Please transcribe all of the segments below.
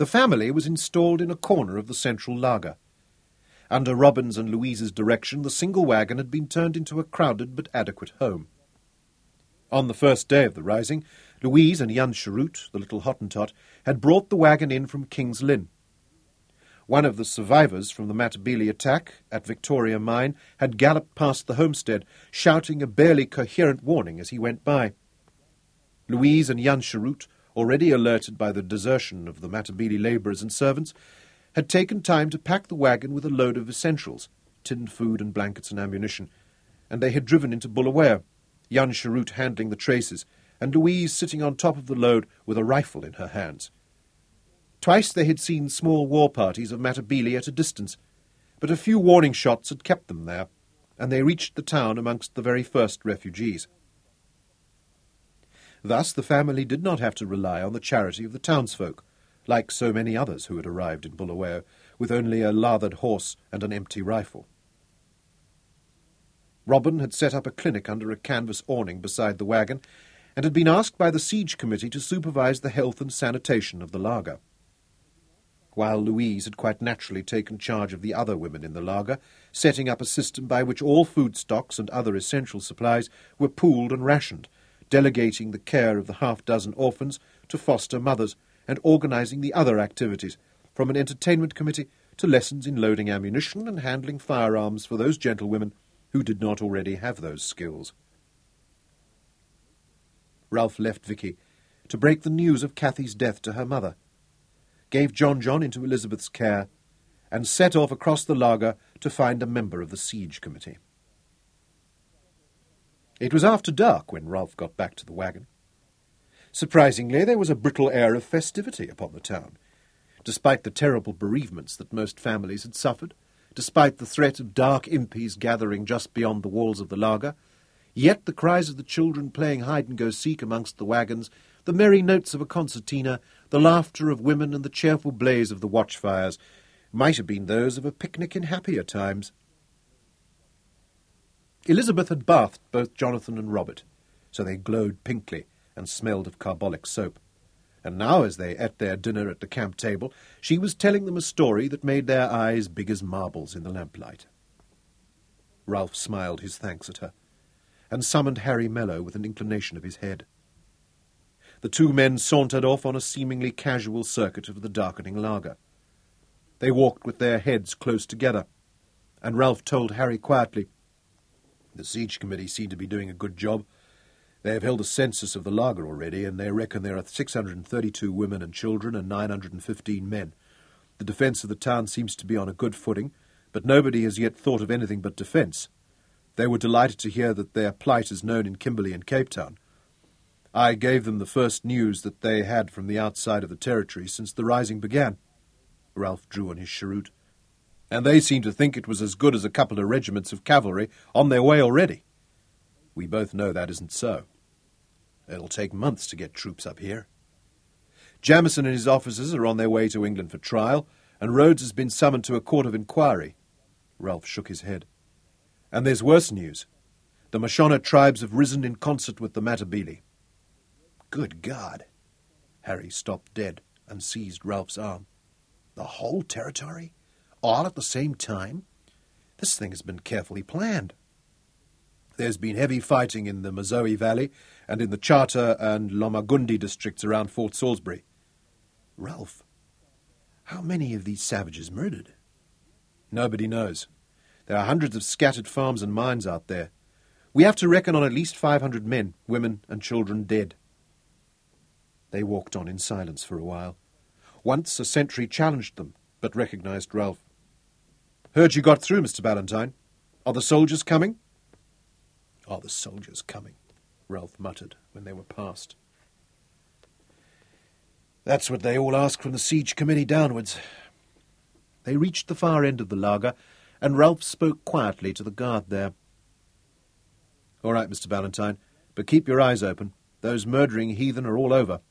The family was installed in a corner of the central laager. Under Robin's and Louise's direction, the single wagon had been turned into a crowded but adequate home. On the first day of the rising, Louise and Jan Cherut, the little Hottentot, had brought the wagon in from King's Lynn. One of the survivors from the Matabele attack at Victoria Mine had galloped past the homestead, shouting a barely coherent warning as he went by. Louise and Jan Cherut, already alerted by the desertion of the Matabele labourers and servants, had taken time to pack the wagon with a load of essentials, tinned food and blankets and ammunition, and they had driven into Bulawayo, Jan Cherut handling the traces, and Louise sitting on top of the load with a rifle in her hands. Twice they had seen small war parties of Matabele at a distance, but a few warning shots had kept them there, and they reached the town amongst the very first refugees. Thus the family did not have to rely on the charity of the townsfolk, like so many others who had arrived in Bulawayo, with only a lathered horse and an empty rifle. Robin had set up a clinic under a canvas awning beside the wagon, and had been asked by the siege committee to supervise the health and sanitation of the laager. While Louise had quite naturally taken charge of the other women in the laager, setting up a system by which all food stocks and other essential supplies were pooled and rationed, delegating the care of the half-dozen orphans to foster mothers, and organising the other activities, from an entertainment committee to lessons in loading ammunition and handling firearms for those gentlewomen who did not already have those skills. Ralph left Vicky to break the news of Cathy's death to her mother, gave John into Elizabeth's care, and set off across the laager to find a member of the siege committee. It was after dark when Ralph got back to the wagon. Surprisingly, there was a brittle air of festivity upon the town. Despite the terrible bereavements that most families had suffered, despite the threat of dark impis gathering just beyond the walls of the laager, yet the cries of the children playing hide-and-go-seek amongst the wagons, the merry notes of a concertina, the laughter of women and the cheerful blaze of the watchfires might have been those of a picnic in happier times. Elizabeth had bathed both Jonathan and Robert, so they glowed pinkly and smelled of carbolic soap. And now, as they ate their dinner at the camp table, she was telling them a story that made their eyes big as marbles in the lamplight. Ralph smiled his thanks at her, and summoned Harry Mello with an inclination of his head. The two men sauntered off on a seemingly casual circuit of the darkening laager. They walked with their heads close together, and Ralph told Harry quietly, "The siege committee seem to be doing a good job. They have held a census of the laager already, and they reckon there are 632 women and children and 915 men. The defence of the town seems to be on a good footing, but nobody has yet thought of anything but defence. They were delighted to hear that their plight is known in Kimberley and Cape Town. I gave them the first news that they had from the outside of the territory since the rising began." Ralph drew on his cheroot. "And they seem to think it was as good as a couple of regiments of cavalry on their way already. We both know that isn't so. It'll take months to get troops up here. Jamison and his officers are on their way to England for trial, and Rhodes has been summoned to a court of inquiry." Ralph shook his head. "And there's worse news. The Mashona tribes have risen in concert with the Matabele." "Good God!" Harry stopped dead and seized Ralph's arm. "The whole territory? All at the same time? This thing has been carefully planned." "There's been heavy fighting in the Mazoe Valley and in the Charter and Lomagundi districts around Fort Salisbury." "Ralph, how many of these savages murdered?" "Nobody knows. There are hundreds of scattered farms and mines out there. We have to reckon on at least 500 men, women and children dead." They walked on in silence for a while. Once a sentry challenged them, but recognized Ralph. "Heard you got through, Mr. Ballantyne. Are the soldiers coming?" "Are the soldiers coming?" Ralph muttered when they were past. "That's what they all ask from the siege committee downwards." They reached the far end of the laager, and Ralph spoke quietly to the guard there. "All right, Mr. Ballantyne, but keep your eyes open. Those murdering heathen are all over."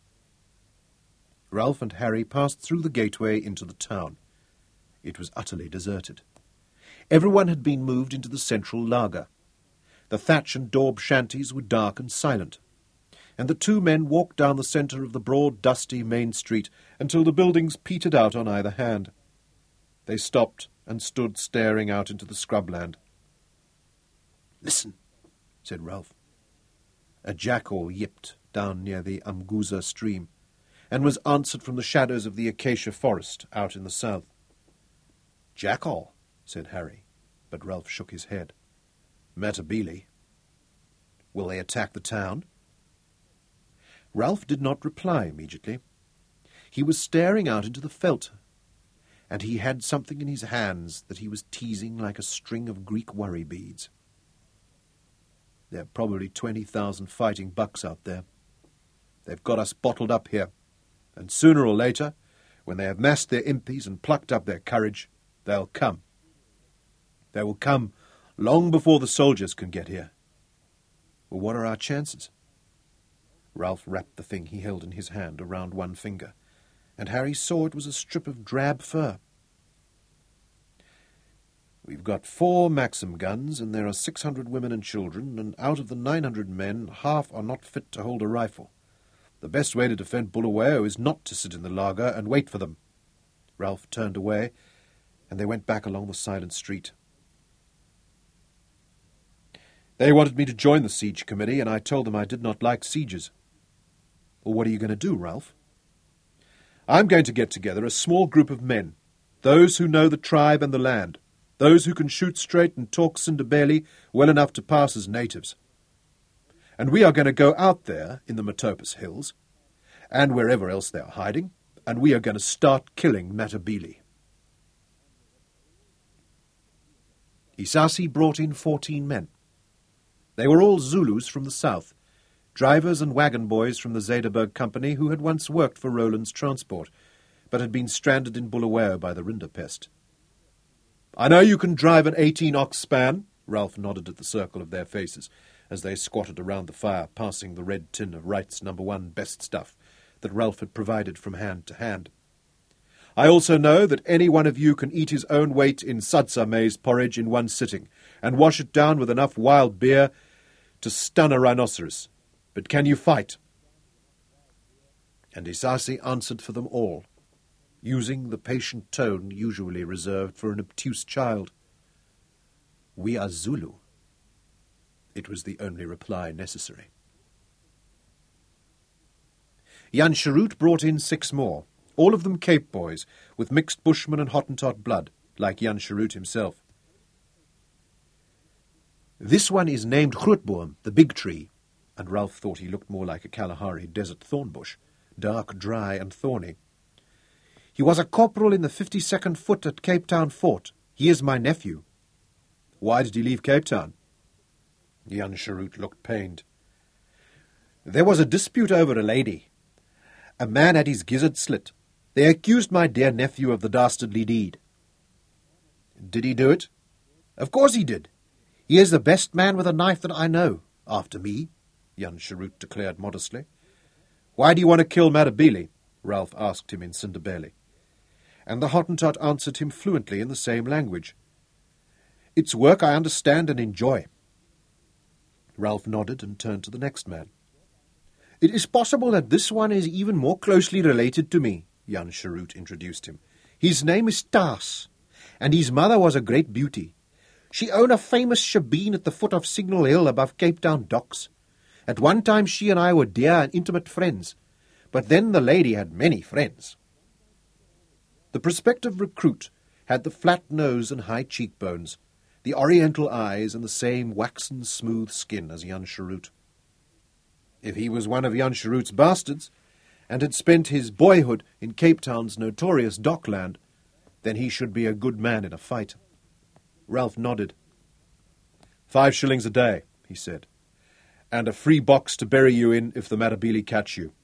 Ralph and Harry passed through the gateway into the town. It was utterly deserted. Everyone had been moved into the central laager. The thatch and daub shanties were dark and silent. and the two men walked down the centre of the broad, dusty main street until the buildings petered out on either hand. They stopped and stood staring out into the scrubland. "Listen," said Ralph. A jackal yipped down near the Umguza stream, and was answered from the shadows of the acacia forest out in the south. "Jackal," said Harry, but Ralph shook his head. "Matabele. Will they attack the town?" Ralph did not reply immediately. He was staring out into the veldt, and he had something in his hands that he was teasing like a string of Greek worry beads. "There are probably 20,000 fighting bucks out there. They've got us bottled up here, and sooner or later, when they have massed their impies and plucked up their courage, they'll come. They will come long before the soldiers can get here. Well, what are our chances?" Ralph wrapped the thing he held in his hand around one finger, and Harry saw it was a strip of drab fur. "We've got 4 Maxim guns, and there are 600 women and children, and out of the 900 men, half are not fit to hold a rifle. The best way to defend Bulawayo is not to sit in the laager and wait for them." Ralph turned away, and they went back along the silent street. "They wanted me to join the siege committee, and I told them I did not like sieges." "Well, what are you going to do, Ralph?" "I'm going to get together a small group of men, those who know the tribe and the land, those who can shoot straight and talk Sindebele well enough to pass as natives. And we are going to go out there in the Matopus Hills, and wherever else they are hiding, and we are going to start killing Matabele." Isasi brought in 14 men. They were all Zulus from the south, drivers and wagon boys from the Zederberg Company who had once worked for Roland's transport, but had been stranded in Bulawayo by the rinderpest. "I know you can drive an 18-ox span," Ralph nodded at the circle of their faces, as they squatted around the fire, passing the red tin of Wright's No. 1 best stuff that Ralph had provided from hand to hand. "I also know that any one of you can eat his own weight in sadza maize porridge in one sitting, and wash it down with enough wild beer to stun a rhinoceros. But can you fight?" And Isasi answered for them all, using the patient tone usually reserved for an obtuse child. "We are Zulu." It was the only reply necessary. Jan Sharut brought in 6 more, all of them Cape boys, with mixed Bushman and Hottentot blood, like Jan Sharut himself. "This one is named Grootboom, the big tree," and Ralph thought he looked more like a Kalahari desert thornbush, dark, dry, and thorny. "He was a corporal in the 52nd Foot at Cape Town Fort. He is my nephew." "Why did he leave Cape Town?" Jan Sharut looked pained. "There was a dispute over a lady. A man had his gizzard slit. They accused my dear nephew of the dastardly deed." "Did he do it?" "Of course he did. He is the best man with a knife that I know, after me," Jan Sharut declared modestly. "Why do you want to kill Matabele?" Ralph asked him in Sindebele. And the Hottentot answered him fluently in the same language. "It's work I understand and enjoy." Ralph nodded and turned to the next man. "It is possible that this one is even more closely related to me," Jan Sharut introduced him. "His name is Taas, and his mother was a great beauty. She owned a famous shebeen at the foot of Signal Hill above Cape Town docks. At one time she and I were dear and intimate friends, but then the lady had many friends." The prospective recruit had the flat nose and high cheekbones, the oriental eyes, and the same waxen smooth skin as Jan Sharut. If he was one of Jan Sharut's bastards, and had spent his boyhood in Cape Town's notorious dockland, then he should be a good man in a fight. Ralph nodded. 5 shillings a day, he said, and a free box to bury you in if the Matabele catch you.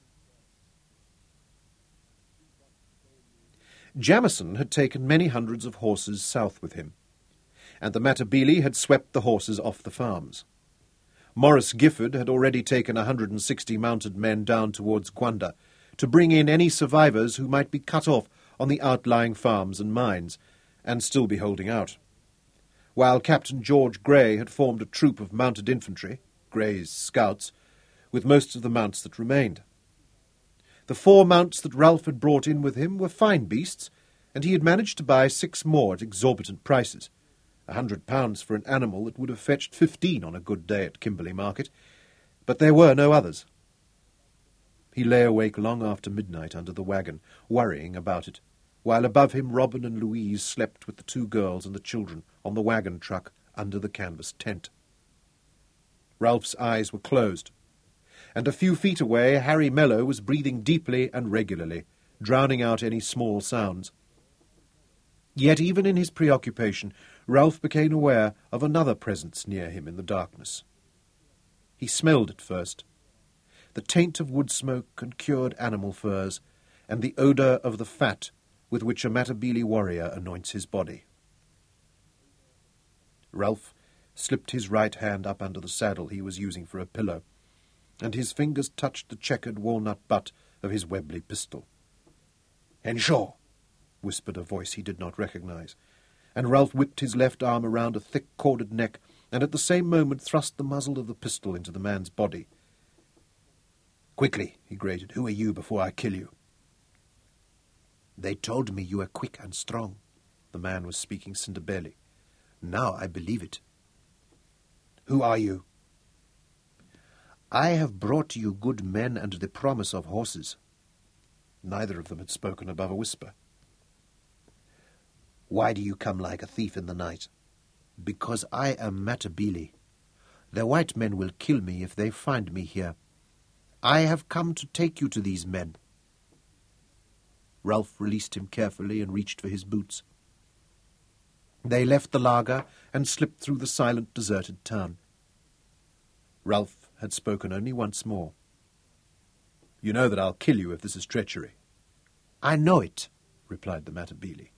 Jamison had taken many hundreds of horses south with him, and the Matabele had swept the horses off the farms. Morris Gifford had already taken 160 mounted men down towards Gwanda to bring in any survivors who might be cut off on the outlying farms and mines, and still be holding out. While Captain George Grey had formed a troop of mounted infantry, Grey's Scouts, with most of the mounts that remained. The 4 mounts that Ralph had brought in with him were fine beasts, and he had managed to buy 6 more at exorbitant prices, £100 for an animal that would have fetched 15 on a good day at Kimberley Market, but there were no others. He lay awake long after midnight under the waggon, worrying about it, while above him Robin and Louise slept with the 2 girls and the children on the waggon truck under the canvas tent. Ralph's eyes were closed, and a few feet away Harry Mello was breathing deeply and regularly, drowning out any small sounds. Yet even in his preoccupation, Ralph became aware of another presence near him in the darkness. He smelled it first, the taint of wood smoke and cured animal furs, and the odour of the fat with which a Matabele warrior anoints his body. Ralph slipped his right hand up under the saddle he was using for a pillow, and his fingers touched the checkered walnut butt of his Webley pistol. "Henshaw!" whispered a voice he did not recognize, and Ralph whipped his left arm around a thick corded neck, and at the same moment thrust the muzzle of the pistol into the man's body. "Quickly," he grated, "who are you before I kill you?" "They told me you were quick and strong." The man was speaking Sindebele. "Now I believe it." "Who are you?" "I have brought you good men and the promise of horses." Neither of them had spoken above a whisper. "Why do you come like a thief in the night?" "Because I am Matabele. The white men will kill me if they find me here. I have come to take you to these men." Ralph released him carefully and reached for his boots. They left the laager and slipped through the silent, deserted town. Ralph had spoken only once more. "You know that I'll kill you if this is treachery." "I know it," replied the Matabele.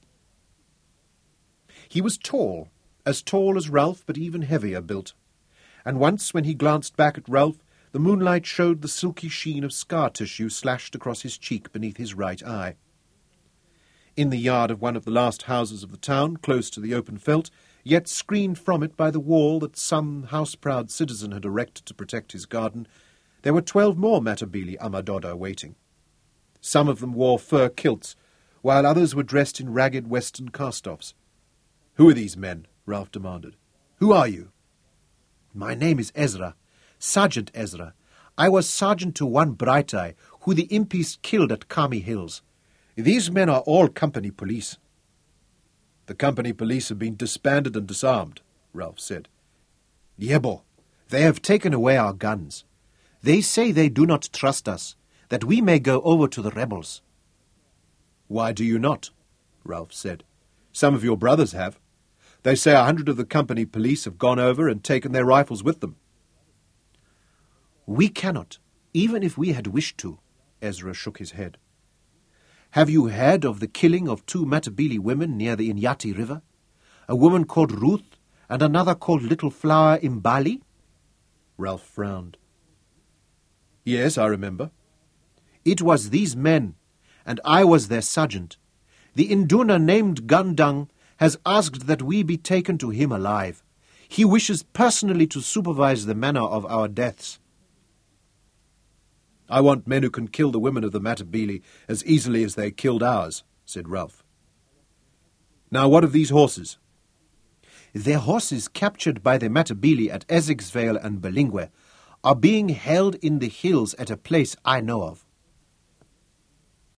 He was tall as Ralph, but even heavier built, and once when he glanced back at Ralph, the moonlight showed the silky sheen of scar tissue slashed across his cheek beneath his right eye. In the yard of one of the last houses of the town, close to the open veldt, yet screened from it by the wall that some house-proud citizen had erected to protect his garden, there were 12 more Matabele Amadoda waiting. Some of them wore fur kilts, while others were dressed in ragged western cast-offs. "Who are these men?" Ralph demanded. "Who are you?" "My name is Ezra, Sergeant Ezra. I was sergeant to one Bright Eye, who the impis killed at Kami Hills. These men are all company police." "The company police have been disbanded and disarmed," Ralph said. "Yebo, they have taken away our guns. They say they do not trust us, that we may go over to the rebels." "Why do you not?" Ralph said. "Some of your brothers have. They say 100 of the company police have gone over and taken their rifles with them." "We cannot, even if we had wished to." Ezra shook his head. "Have you heard of the killing of 2 Matabele women near the Inyati River? A woman called Ruth and another called Little Flower Imbali?" Ralph frowned. "Yes, I remember." "It was these men, and I was their sergeant. The Induna named Gandang has asked that we be taken to him alive. He wishes personally to supervise the manner of our deaths." "I want men who can kill the women of the Matabele as easily as they killed ours," said Ralph. "Now what of these horses?" "Their horses captured by the Matabele at Essexvale and Belingwe are being held in the hills at a place I know of.